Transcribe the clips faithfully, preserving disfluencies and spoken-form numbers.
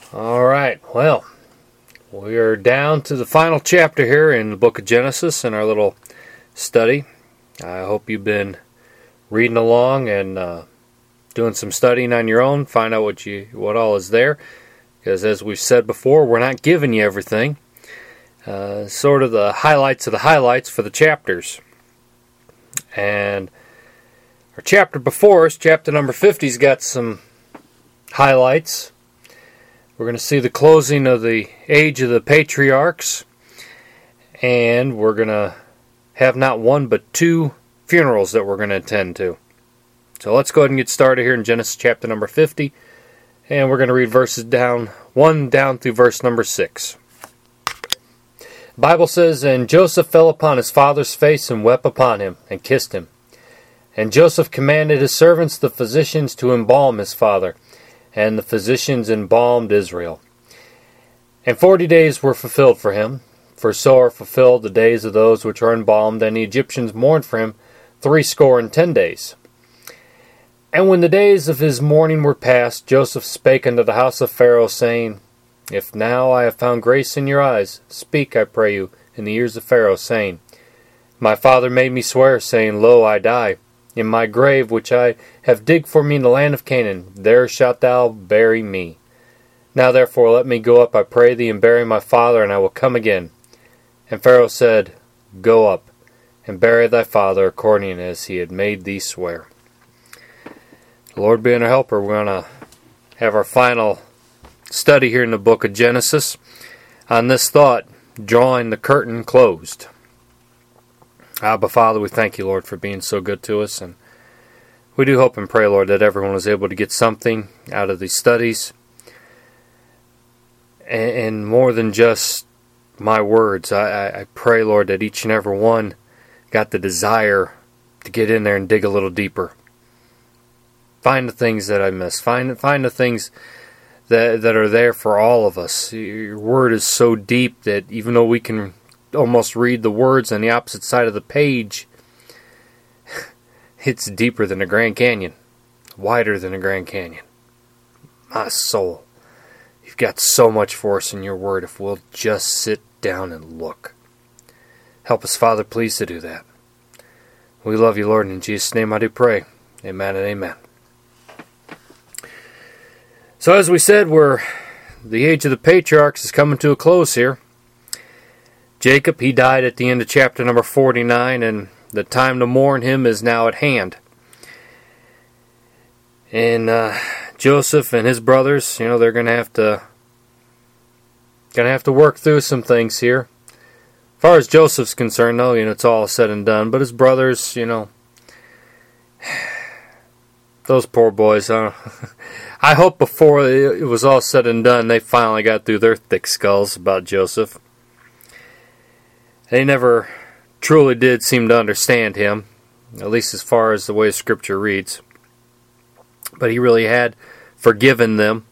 All right, well, we are down to the final chapter here in the book of Genesis in our little study. I hope you've been reading along and uh, doing some studying on your own, find out what you what all is there. Because as we've said before, we're not giving you everything. Uh, sort of the highlights of the highlights for the chapters. And our chapter before us, chapter number fifty's got some highlights. We're going to see the closing of the age of the patriarchs, and we're going to have not one but two funerals that we're going to attend to. So let's go ahead and get started here in Genesis chapter number fifty, and we're going to read verses down one down through verse number six. The Bible says, "And Joseph fell upon his father's face and wept upon him and kissed him. And Joseph commanded his servants, the physicians, to embalm his father. And the physicians embalmed Israel. And forty days were fulfilled for him, for so are fulfilled the days of those which are embalmed, and the Egyptians mourned for him threescore and ten days. And when the days of his mourning were past, Joseph spake unto the house of Pharaoh, saying, If now I have found grace in your eyes, speak, I pray you, in the ears of Pharaoh, saying, My father made me swear, saying, Lo, I die. In my grave, which I have digged for me in the land of Canaan, there shalt thou bury me. Now therefore let me go up, I pray thee, and bury my father, and I will come again. And Pharaoh said, Go up, and bury thy father, according as he had made thee swear." The Lord being our helper, we're going to have our final study here in the book of Genesis on this thought, drawing the curtain closed. Abba, Father, we thank you, Lord, for being so good to us, and we do hope and pray, Lord, that everyone was able to get something out of these studies, and, and more than just my words. I, I pray, Lord, that each and every one got the desire to get in there and dig a little deeper. Find the things that I missed. Find, find the things that, that are there for all of us. Your word is so deep that even though we can almost read the words on the opposite side of the page, it's deeper than the Grand Canyon, wider than the Grand Canyon. My soul, you've got so much for us in your word if we'll just sit down and look. Help us, Father, please, to do that. We love you, Lord, and in Jesus' name I do pray. Amen and amen. So as we said, we're the age of the patriarchs is coming to a close here. Jacob, he died at the end of chapter number forty-nine, and the time to mourn him is now at hand. And uh, Joseph and his brothers, you know, they're going to have to going to have to work through some things here. As far as Joseph's concerned, though, you know, it's all said and done. But his brothers, you know, those poor boys, huh? I hope before it was all said and done, they finally got through their thick skulls about Joseph. They never truly did seem to understand him, at least as far as the way Scripture reads. But he really had forgiven them,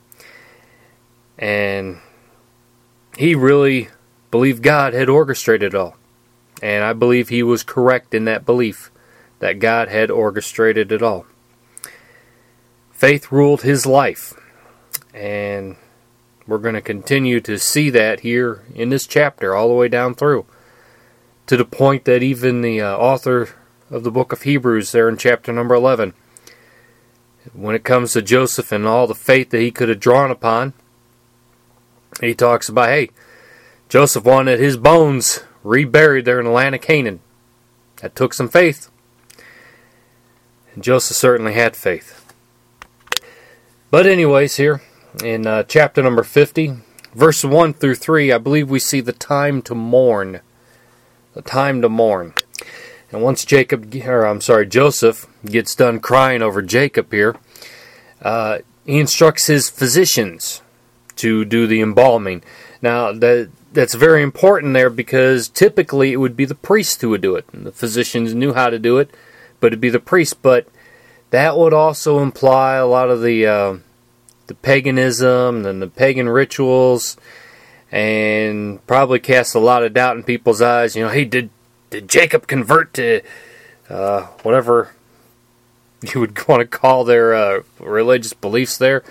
and he really believed God had orchestrated it all. And I believe he was correct in that belief, that God had orchestrated it all. Faith ruled his life, and we're going to continue to see that here in this chapter all the way down through, to the point that even the uh, author of the book of Hebrews there in chapter number eleven, when it comes to Joseph and all the faith that he could have drawn upon, he talks about, hey, Joseph wanted his bones reburied there in the land of Canaan. That took some faith. And Joseph certainly had faith. But anyways, here in uh, chapter number fifty, verse one through three, I believe we see the time to mourn. The time to mourn. And once Jacob, or I'm sorry, Joseph gets done crying over Jacob here, uh, he instructs his physicians to do the embalming. Now, that that's very important there, because typically it would be the priest who would do it. And the physicians knew how to do it, but it'd be the priest. But that would also imply a lot of the uh, the paganism and the pagan rituals, and probably cast a lot of doubt in people's eyes. You know, hey, did did Jacob convert to uh, whatever you would want to call their uh, religious beliefs there?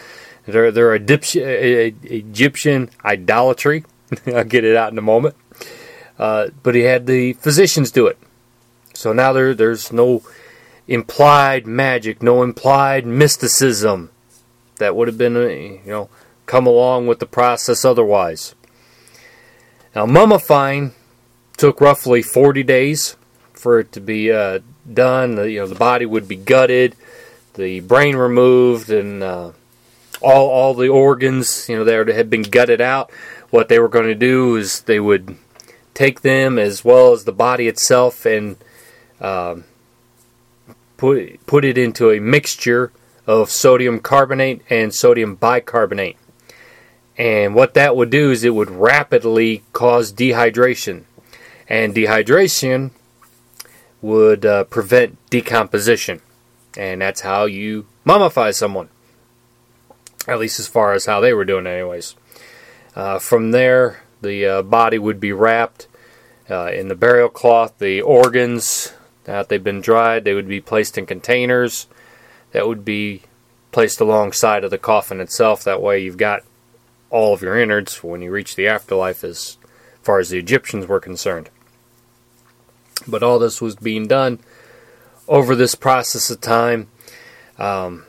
They're, they're Egyptian idolatry. I'll get it out in a moment. Uh, but he had the physicians do it. So now there there's no implied magic, no implied mysticism that would have been, you know, come along with the process otherwise. Now, mummifying took roughly forty days for it to be uh, done. The, you know, the body would be gutted, the brain removed, and uh, all all the organs, you know, that had been gutted out. What they were going to do is they would take them as well as the body itself and um, put put it into a mixture of sodium carbonate and sodium bicarbonate. And what that would do is it would rapidly cause dehydration. And dehydration would uh, prevent decomposition. And that's how you mummify someone. At least as far as how they were doing it anyways. Uh, from there, the uh, body would be wrapped uh, in the burial cloth. The organs, now that they've been dried, they would be placed in containers that would be placed alongside of the coffin itself. That way you've got all of your innards when you reach the afterlife as far as the Egyptians were concerned. But all this was being done over this process of time. Um,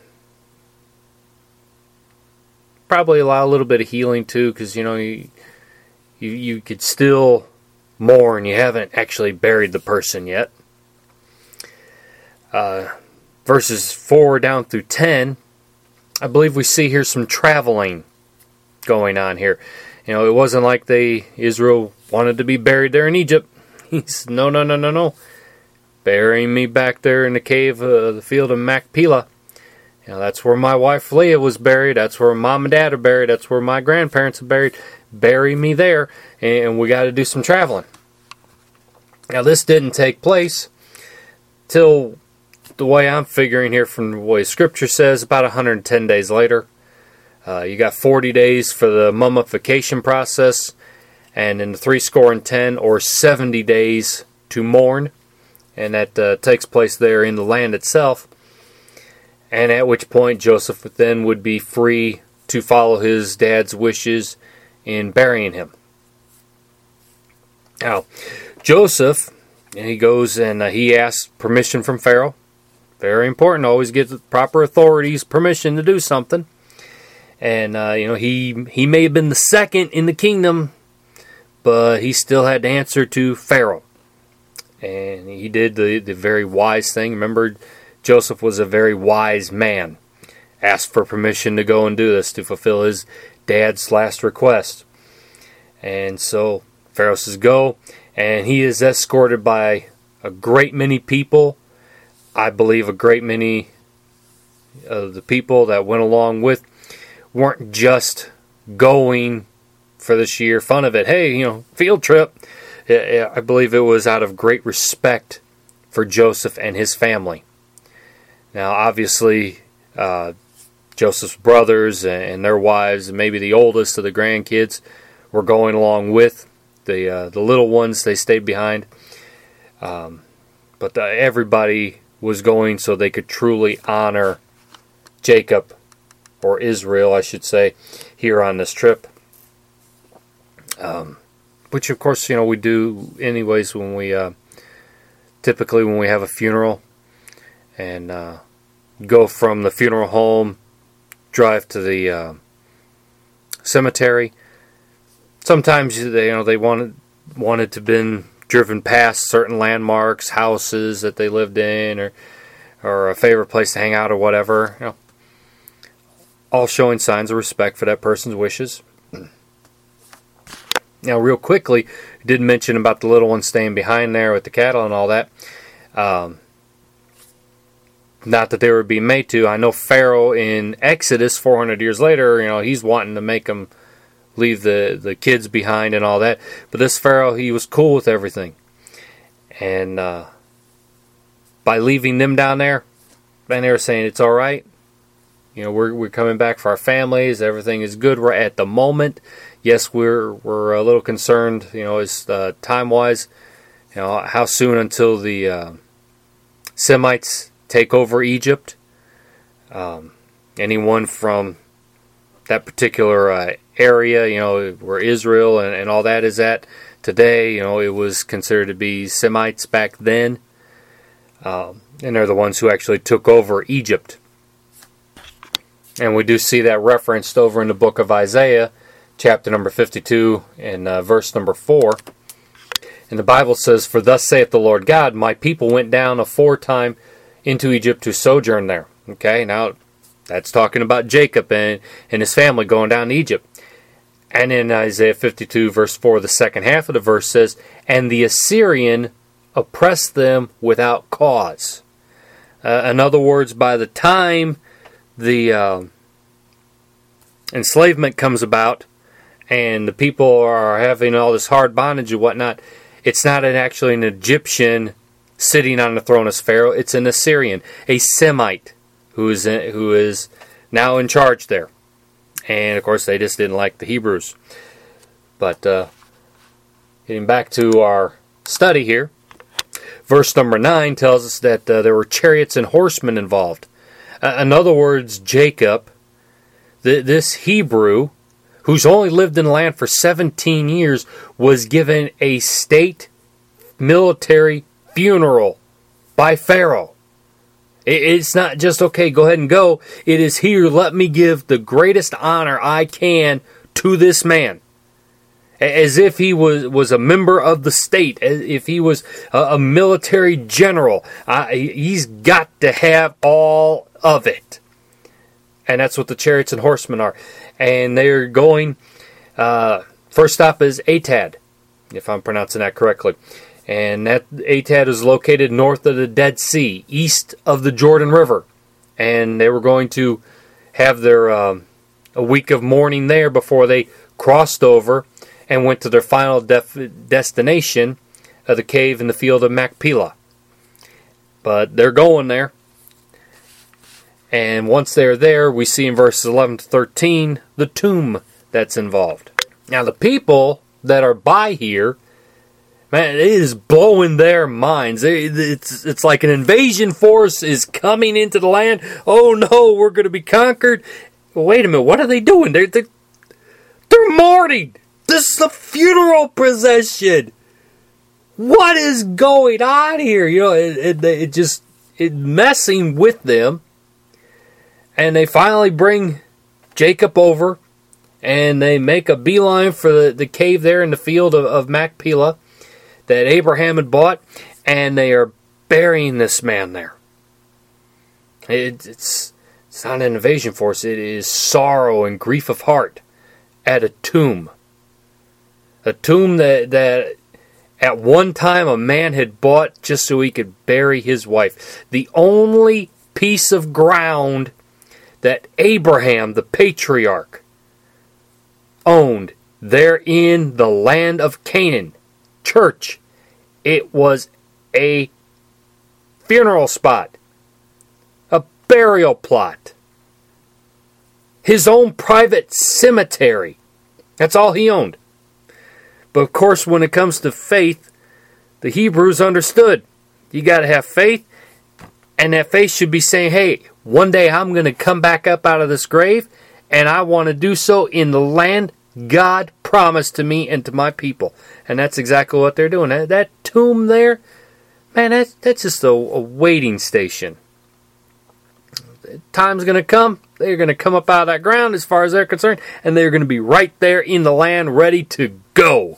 probably allow a little bit of healing too, because you know you, you you could still mourn. You haven't actually buried the person yet. Uh, verses four down through ten, I believe we see here some traveling going on here. You know, it wasn't like they Israel wanted to be buried there in Egypt. He's no, no, no, no, no. Bury me back there in the cave of uh, the field of Machpelah. You know, that's where my wife Leah was buried. That's where mom and dad are buried. That's where my grandparents are buried. Bury me there, and we got to do some traveling. Now, this didn't take place till, the way I'm figuring here from the way Scripture says, about one hundred ten days later. Uh, you got forty days for the mummification process, and in the three score and ten, or seventy days to mourn. And that uh, takes place there in the land itself. And at which point Joseph then would be free to follow his dad's wishes in burying him. Now, Joseph, he goes and uh, he asks permission from Pharaoh. Very important, always get the proper authorities permission to do something. And, uh, you know, he he may have been the second in the kingdom, but he still had to answer to Pharaoh. And he did the, the very wise thing. Remember, Joseph was a very wise man. Asked for permission to go and do this, to fulfill his dad's last request. And so Pharaoh says go, and he is escorted by a great many people. I believe a great many of the people that went along with weren't just going for the sheer fun of it. Hey, you know, field trip. I believe it was out of great respect for Joseph and his family. Now, obviously, uh, Joseph's brothers and their wives, and maybe the oldest of the grandkids, were going along with the uh, the little ones. They stayed behind, um, but the, everybody was going so they could truly honor Jacob, or Israel, I should say, here on this trip. Um, which, of course, you know we do anyways when we uh, typically when we have a funeral. And uh, go from the funeral home, drive to the uh, cemetery. Sometimes they, you know, they wanted wanted to been driven past certain landmarks, houses that they lived in, or or a favorite place to hang out, or whatever. You know, all showing signs of respect for that person's wishes. Now, real quickly, I did mention about the little one staying behind there with the cattle and all that. Um, Not that they were being made to. I know Pharaoh in Exodus, four hundred years later, you know, he's wanting to make them leave the, the kids behind and all that. But this Pharaoh, he was cool with everything. And uh, by leaving them down there, then they were saying, it's all right. You know, we're we're coming back for our families. Everything is good right at the moment. Yes, we're we're a little concerned, you know, as uh, time-wise. You know, how soon until the uh, Semites take over Egypt. Um, anyone from that particular uh, area, you know, where Israel and, and all that is at today. You know, it was considered to be Semites back then. Um, and they're the ones who actually took over Egypt. And we do see that referenced over in the book of Isaiah, chapter number fifty-two, and uh, verse number four. And the Bible says, "For thus saith the Lord God, my people went down aforetime into Egypt to sojourn there." Okay, now that's talking about Jacob and, and his family going down to Egypt. And in Isaiah fifty-two, verse four, the second half of the verse says, "And the Assyrian oppressed them without cause." Uh, in other words, by the time the uh, enslavement comes about and the people are having all this hard bondage and whatnot, it's not an, actually an Egyptian sitting on the throne as Pharaoh. It's an Assyrian, a Semite, who is in, who is now in charge there. And of course, they just didn't like the Hebrews. But uh, getting back to our study here, verse number nine tells us that uh, there were chariots and horsemen involved. Uh, in other words, Jacob, th- this Hebrew, who's only lived in the land for seventeen years, was given a state military funeral by Pharaoh. It, it's not just, okay, go ahead and go. It is, here, let me give the greatest honor I can to this man. As if he was, was a member of the state, as if he was a, a military general. Uh, he's got to have all of it. And that's what the chariots and horsemen are. And they're going, uh, first stop is Atad, if I'm pronouncing that correctly. And that Atad is located north of the Dead Sea, east of the Jordan River. And they were going to have their um, a week of mourning there before they crossed over and went to their final def- destination of the cave in the field of Machpelah. But they're going there. And once they're there, we see in verses eleven to thirteen the tomb that's involved. Now, the people that are by here, man, it is blowing their minds. It's, it's like an invasion force is coming into the land. Oh no, we're going to be conquered. Wait a minute, what are they doing? They're, they're, they're mourning. This is a funeral procession. What is going on here? You know, it, it, it just it messing with them. And they finally bring Jacob over, and they make a beeline for the, the cave there in the field of, of Machpelah that Abraham had bought, and they are burying this man there. It, it's, it's not an invasion force. It is sorrow and grief of heart at a tomb. A tomb that, that at one time a man had bought just so he could bury his wife. The only piece of ground that Abraham, the patriarch, owned there in the land of Canaan, church, it was a funeral spot, a burial plot, his own private cemetery. That's all he owned. But of course, when it comes to faith, the Hebrews understood. You got to have faith, and that faith should be saying, hey, one day I'm going to come back up out of this grave, and I want to do so in the land God promised to me and to my people. And that's exactly what they're doing. That, that tomb there, man, that's, that's just a, a waiting station. Time's going to come. They're going to come up out of that ground as far as they're concerned, and they're going to be right there in the land ready to go.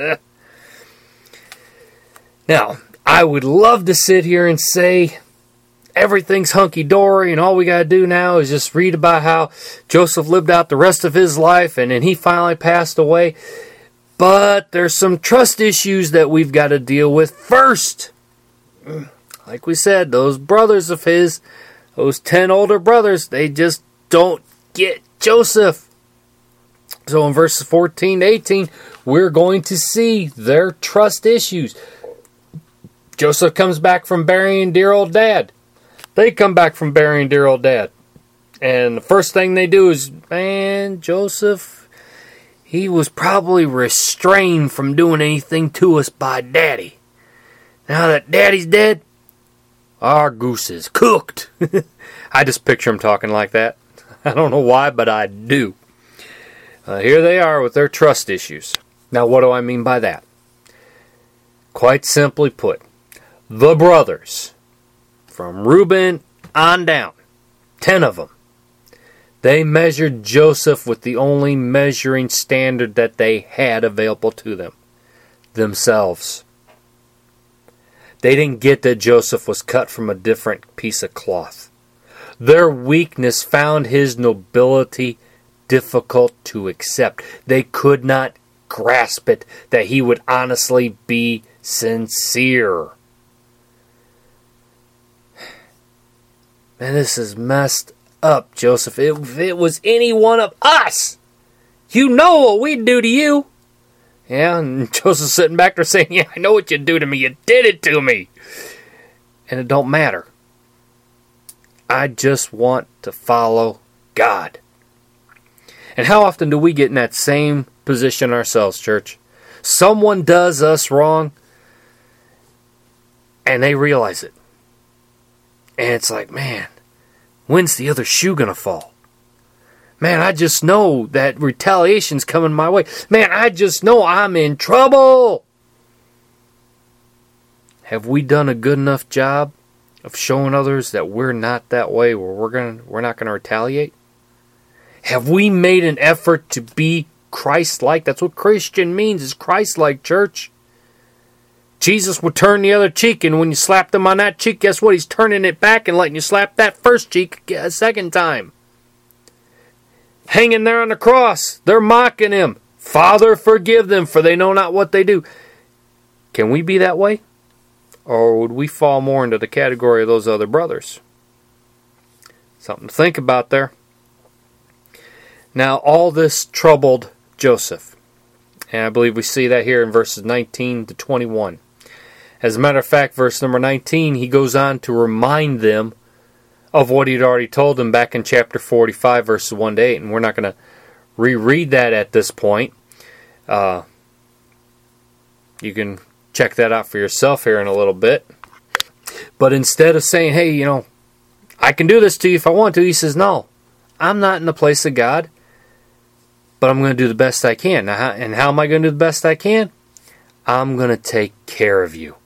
Now, I would love to sit here and say everything's hunky-dory, and all we got to do now is just read about how Joseph lived out the rest of his life, and then he finally passed away. But there's some trust issues that we've got to deal with first. Like we said, those brothers of his, those ten older brothers, they just don't get Joseph. So in verses fourteen to eighteen, we're going to see their trust issues. Joseph comes back from burying dear old dad. They come back from burying dear old dad. And the first thing they do is, man, Joseph, he was probably restrained from doing anything to us by Daddy. Now that Daddy's dead, our goose is cooked. I just picture him talking like that. I don't know why, but I do. Uh, here they are with their trust issues. Now, what do I mean by that? Quite simply put, the brothers, from Reuben on down, ten of them, they measured Joseph with the only measuring standard that they had available to them, themselves. They didn't get that Joseph was cut from a different piece of cloth. Their weakness found his nobility difficult to accept. They could not grasp it that he would honestly be sincere. Man, this is messed up, Joseph. If it was any one of us, you know what we'd do to you. Yeah, and Joseph's sitting back there saying, yeah, I know what you do to me. You did it to me. And it don't matter. I just want to follow God. And how often do we get in that same position ourselves, church? Someone does us wrong, and they realize it. And it's like, man, when's the other shoe going to fall? Man, I just know that retaliation's coming my way. Man, I just know I'm in trouble. Have we done a good enough job of showing others that we're not that way, where we're gonna we're not gonna retaliate? Have we made an effort to be Christ-like? That's what Christian means, is Christ-like, church. Jesus would turn the other cheek, and when you slapped him on that cheek, guess what? He's turning it back and letting you slap that first cheek a second time. Hanging there on the cross, they're mocking him. Father, forgive them, for they know not what they do. Can we be that way? Or would we fall more into the category of those other brothers? Something to think about there. Now, all this troubled Joseph. And I believe we see that here in verses nineteen to twenty-one. As a matter of fact, verse number nineteen, he goes on to remind them of what he'd already told them back in chapter forty-five, verses one to eight. And we're not going to reread that at this point. Uh, you can check that out for yourself here in a little bit. But instead of saying, hey, you know, I can do this to you if I want to, he says, no, I'm not in the place of God, but I'm going to do the best I can. Now, how, and how am I going to do the best I can? I'm going to take care of you.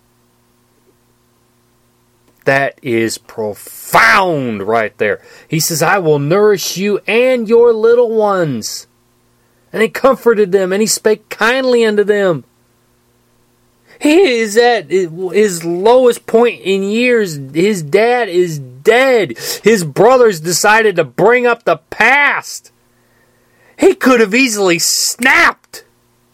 That is profound right there. He says, I will nourish you and your little ones. And he comforted them, and he spake kindly unto them. He is at his lowest point in years. His dad is dead. His brothers decided to bring up the past. He could have easily snapped.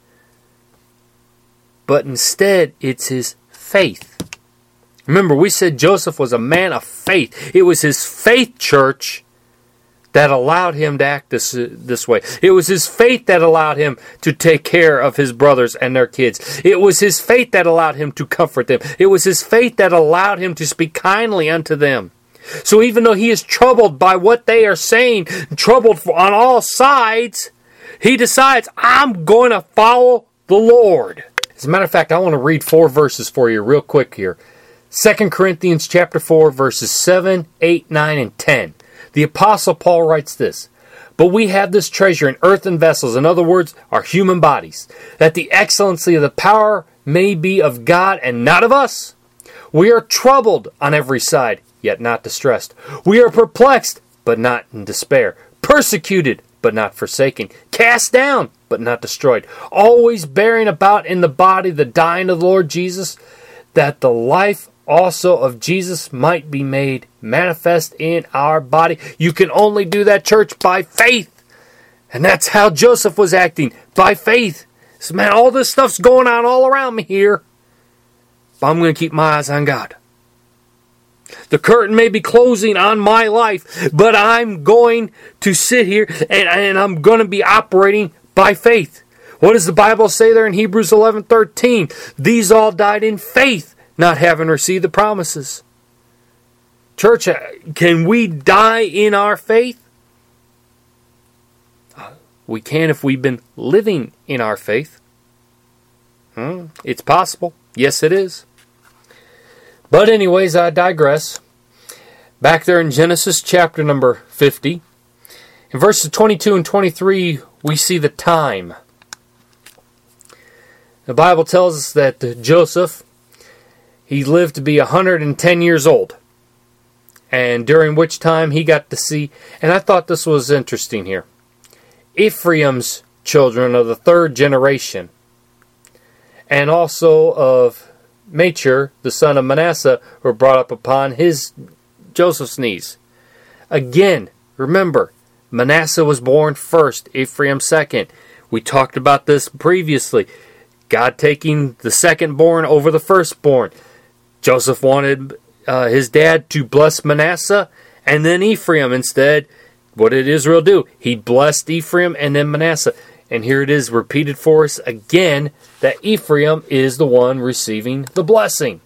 But instead, it's his faith. Remember, we said Joseph was a man of faith. It was his faith, church, that allowed him to act this, this way. It was his faith that allowed him to take care of his brothers and their kids. It was his faith that allowed him to comfort them. It was his faith that allowed him to speak kindly unto them. So even though he is troubled by what they are saying, troubled on all sides, he decides, I'm going to follow the Lord. As a matter of fact, I want to read four verses for you real quick here. Second Corinthians chapter four, verses seven, eight, nine, and ten. The Apostle Paul writes this, but we have this treasure in earthen vessels, in other words, our human bodies, that the excellency of the power may be of God and not of us. We are troubled on every side, yet not distressed. We are perplexed, but not in despair. Persecuted, but not forsaken. Cast down, but not destroyed. Always bearing about in the body the dying of the Lord Jesus, that the life also of Jesus might be made manifest in our body. You can only do that, church, by faith. And that's how Joseph was acting, by faith. So, man, all this stuff's going on all around me here, but I'm going to keep my eyes on God. The curtain may be closing on my life, but I'm going to sit here and, and I'm going to be operating by faith. What does the Bible say there in Hebrews eleven thirteen? These all died in faith, not having received the promises. Church, can we die in our faith? We can if we've been living in our faith. Hmm, it's possible. Yes, it is. But anyways, I digress. Back there in Genesis chapter number fifty, in verses twenty-two and twenty-three, we see the time. The Bible tells us that Joseph, he lived to be one hundred ten years old. And during which time he got to see, and I thought this was interesting here, Ephraim's children of the third generation, and also of Machir, the son of Manasseh, were brought up upon his Joseph's knees. Again, remember, Manasseh was born first, Ephraim second. We talked about this previously. God taking the second born over the firstborn. Joseph wanted uh, his dad to bless Manasseh and then Ephraim instead. What did Israel do? He blessed Ephraim and then Manasseh. And here it is repeated for us again that Ephraim is the one receiving the blessing.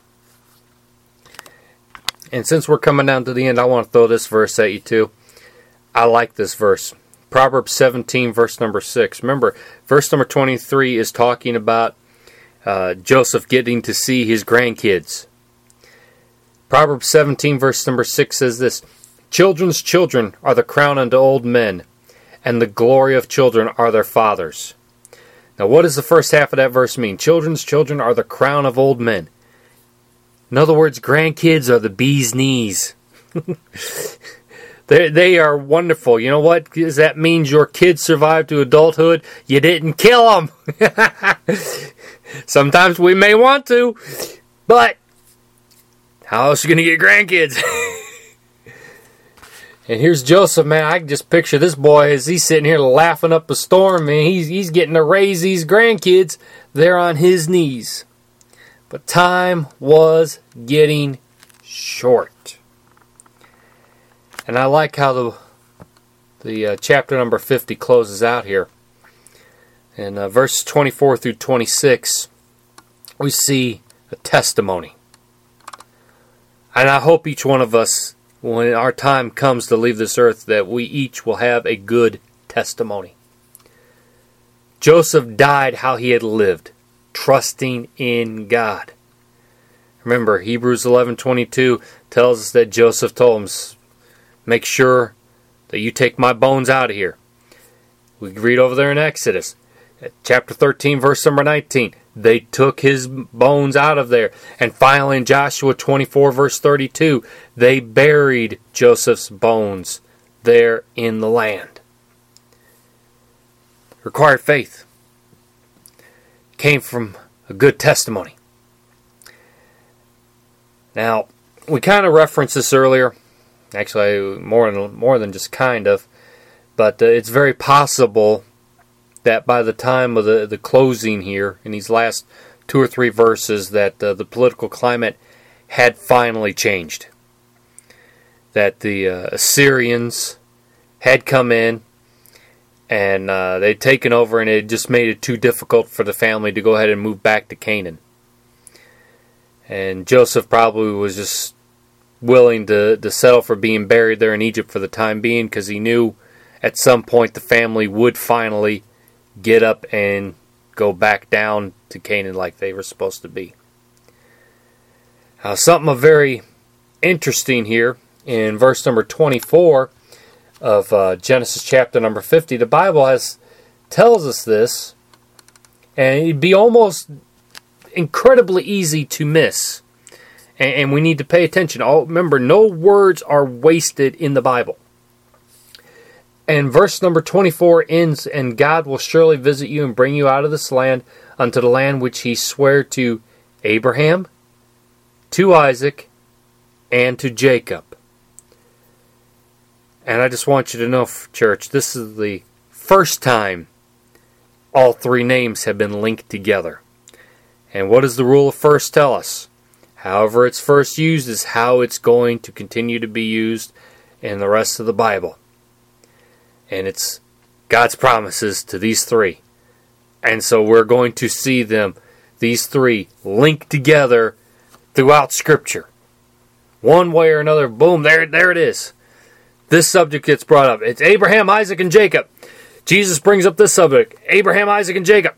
And since we're coming down to the end, I want to throw this verse at you too. I like this verse. Proverbs seventeen, verse number six. Remember, verse number twenty-three is talking about uh, Joseph getting to see his grandkids. Proverbs seventeen, verse number six says this, Children's children are the crown unto old men, and the glory of children are their fathers. Now, what does the first half of that verse mean? Children's children are the crown of old men. In other words, grandkids are the bee's knees. they, they are wonderful. You know what? Because that means your kids survived to adulthood. You didn't kill them. Sometimes we may want to, but how else are you going to get grandkids? And here's Joseph, man. I can just picture this boy as he's sitting here laughing up a storm, man. He's, he's getting to raise these grandkids. They're on his knees. But time was getting short. And I like how the the uh, chapter number fifty closes out here. In uh, verses twenty-four through twenty-six, we see a testimony. And I hope each one of us, when our time comes to leave this earth, that we each will have a good testimony. Joseph died how he had lived, trusting in God. Remember, Hebrews eleven twenty-two tells us that Joseph told him, make sure that you take my bones out of here. We read over there in Exodus, chapter thirteen, verse number nineteen. They took his bones out of there. And finally in Joshua twenty-four, verse thirty-two, they buried Joseph's bones there in the land. Required faith. Came from a good testimony. Now, we kind of referenced this earlier. Actually, more than, more than just kind of. But uh, it's very possible that by the time of the, the closing here, in these last two or three verses, that uh, the political climate had finally changed. That the uh, Assyrians had come in, and uh, they'd taken over, and it just made it too difficult for the family to go ahead and move back to Canaan. And Joseph probably was just willing to, to settle for being buried there in Egypt for the time being, because he knew at some point the family would finally get up and go back down to Canaan like they were supposed to be. Now, something very interesting here in verse number twenty-four of uh, Genesis chapter number fifty. The Bible has tells us this, and it'd be almost incredibly easy to miss. And, and we need to pay attention. Oh, remember, no words are wasted in the Bible. And verse number twenty-four ends, and God will surely visit you and bring you out of this land unto the land which he sware to Abraham, to Isaac, and to Jacob. And I just want you to know, church, this is the first time all three names have been linked together. And what does the rule of first tell us? However it's first used is how it's going to continue to be used in the rest of the Bible. And it's God's promises to these three. And so we're going to see them, these three, linked together throughout Scripture. One way or another, boom, there, there it is. This subject gets brought up. It's Abraham, Isaac, and Jacob. Jesus brings up this subject. Abraham, Isaac, and Jacob.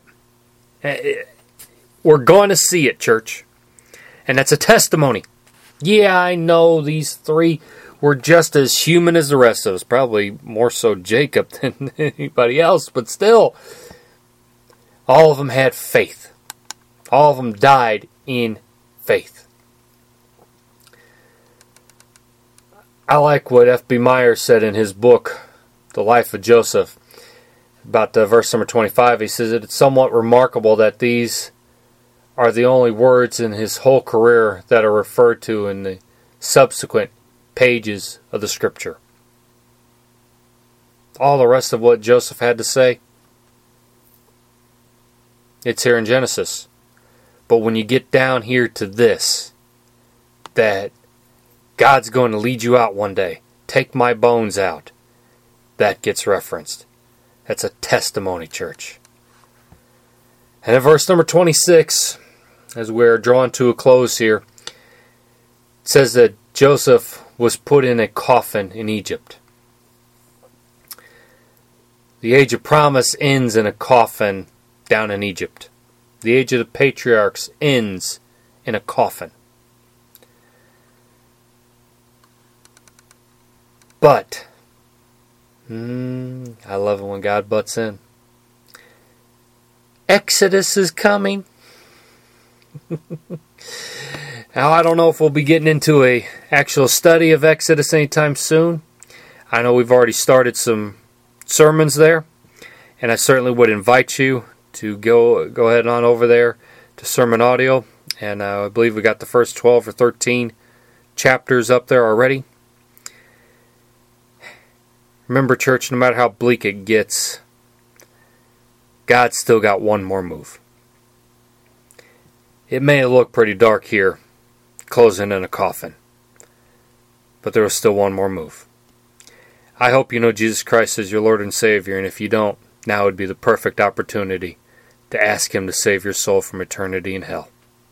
We're going to see it, church. And that's a testimony. Yeah, I know these three were just as human as the rest of us. Probably more so Jacob than anybody else, but still, all of them had faith. All of them died in faith. I like what F B Meyer said in his book, The Life of Joseph, about uh, verse number twenty-five. He says that it's somewhat remarkable that these are the only words in his whole career that are referred to in the subsequent pages of the Scripture. All the rest of what Joseph had to say, it's here in Genesis. But when you get down here to this, that God's going to lead you out one day, take my bones out, that gets referenced. That's a testimony, church. And in verse number twenty-six, as we're drawn to a close here, it says that Joseph was put in a coffin in Egypt. The age of promise ends in a coffin down in Egypt. The age of the patriarchs ends in a coffin. But, mm, I love it when God butts in. Exodus is coming. Now, I don't know if we'll be getting into a actual study of Exodus anytime soon. I know we've already started some sermons there, and I certainly would invite you to go go ahead on over there to Sermon Audio, and uh, I believe we got the first twelve or thirteen chapters up there already. Remember, church, no matter how bleak it gets, God's still got one more move. It may look pretty dark here, closing in a coffin, but there was still one more move. I hope you know Jesus Christ as your Lord and Savior, and if you don't, now would be the perfect opportunity to ask Him to save your soul from eternity in hell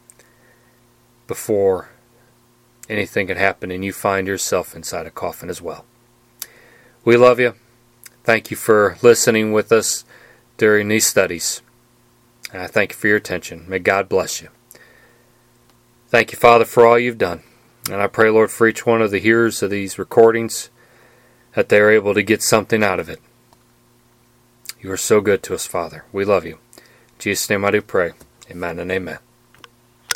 before anything can happen and you find yourself inside a coffin as well. We love you. Thank you for listening with us during these studies. And I thank you for your attention. May God bless you. Thank you, Father, for all you've done. And I pray, Lord, for each one of the hearers of these recordings, that they are able to get something out of it. You are so good to us, Father. We love you. In Jesus' name I do pray. Amen and amen.